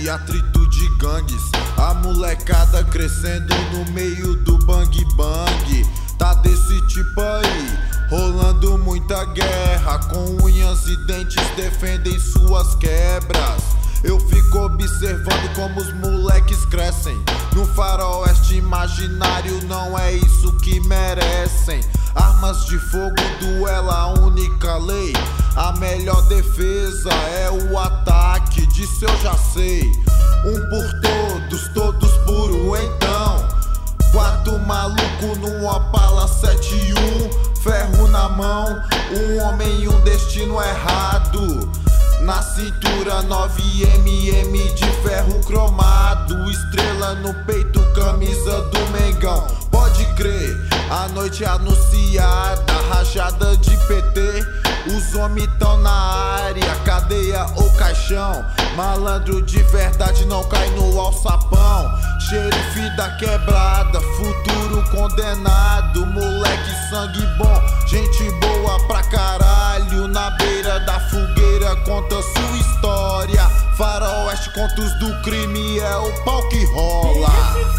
e atrito de gangues. A molecada crescendo no meio do bang bang. Tá desse tipo aí, rolando muita guerra. Com unhas e dentes defendem suas quebras. Eu fico observando como os moleques crescem. No faroeste imaginário não é isso que merecem. Armas de fogo, duelo, a única lei. A melhor defesa é o ataque, disso eu já sei. Um por todos, todos por um então. 4 maluco num Opala 71. Ferro na mão, um homem e um destino errado. Na cintura 9mm de ferro cromado. Estrela no peito, camisa do Mengão. Pode crer, a noite anunciada. Rajada de PT, os homens tão na área. Cadeia ou caixão, malandro de verdade não cai no alçapão. Xerife da quebrada, futuro condenado. Moleque sangue bom, gente boa pra caralho. Na beira da fogueira conta sua história. Faroeste, contos do crime, é o pau que rola.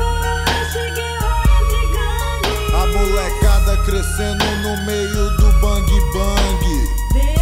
A molecada crescendo no meio do bang bang.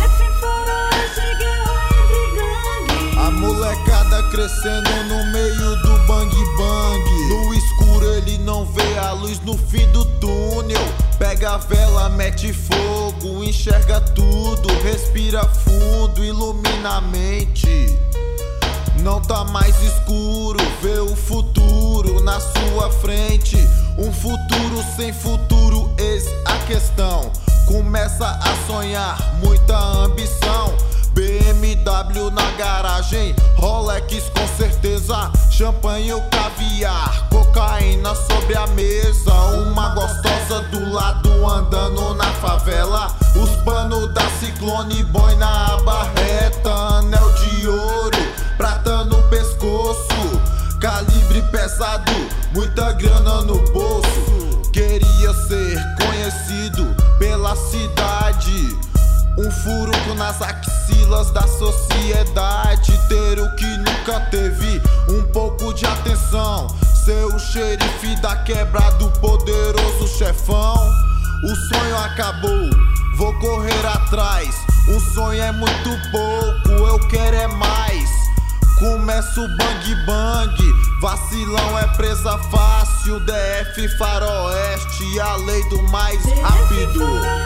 A molecada crescendo no meio do bang bang. No escuro ele não vê a luz no fim do túnel. Pega a vela, mete fogo, enxerga tudo. Respira fundo, ilumina a mente. Não tá mais escuro, vê o futuro na sua frente. Um futuro sem futuro, eis a questão. Começa a sonhar, muita ambição. BMW na garagem, Rolex com certeza. Champanhe ou caviar, cocaína sobre a mesa. Uma gostosa do lado andando na favela. Os panos da Ciclone, boy na aba reta. Anel de ouro, prata no pescoço. Calibre pesado, muita grana no bolso. Queria ser conhecido pela cidade. Um furuco nas axilas da sociedade. Ter o que nunca teve, um pouco de atenção. Ser o xerife da quebrada, o poderoso chefão. O sonho acabou, vou correr atrás. Um sonho é muito pouco, eu quero é mais. Começa o bang bang, vacilão é presa fácil. DF faroeste, a lei do mais rápido.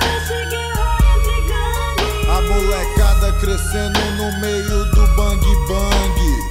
A molecada crescendo no meio do bang bang.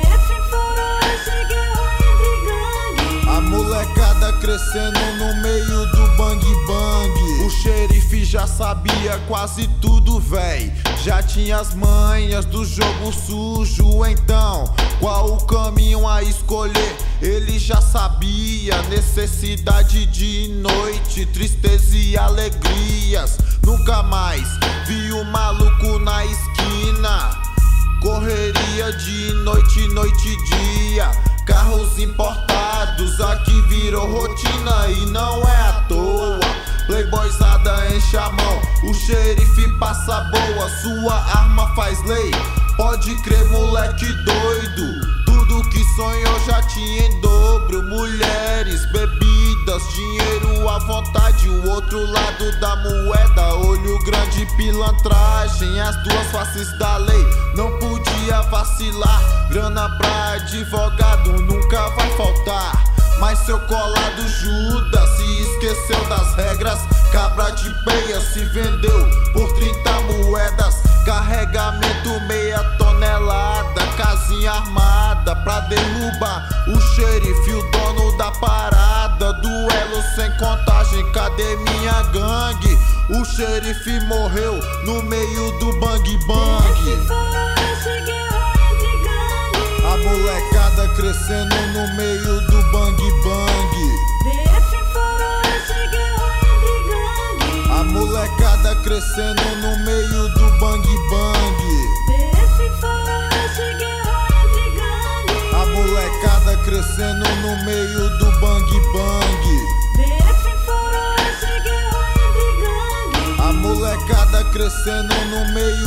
A molecada crescendo no meio do bang bang. O xerife já sabia quase tudo, véi. Já tinha as manhas do jogo sujo. Então, qual o caminho a escolher? Ele já sabia. Necessidade de noite, tristeza e alegrias. Nunca mais vi o maluco na esquina. Correria de noite, noite e dia. Carros importados, aqui virou rotina e não é à toa. Playboyzada enche a mão, o xerife passa boa. Sua arma faz lei, pode crer, moleque doido. Tudo que sonhou já tinha em dobro. Mulheres, bebidas, dinheiro à vontade. O outro lado da moeda, olho grande, pilantragem. As duas faces da lei, não podia vacilar. Grana pra advogado nunca vai faltar. Mas seu colado Judas se esqueceu das regras. Cabra de peia se vendeu por 30 moedas. Carregamento meia tonelada. Casinha armada pra derrubar o xerife, o dono da parada. Duelo sem contagem, cadê minha gangue? O xerife morreu no meio do bang bang. A molecada crescendo no meio do bang bang. A molecada crescendo no meio do bang bang. A molecada crescendo no meio do bang bang. A molecada crescendo no meio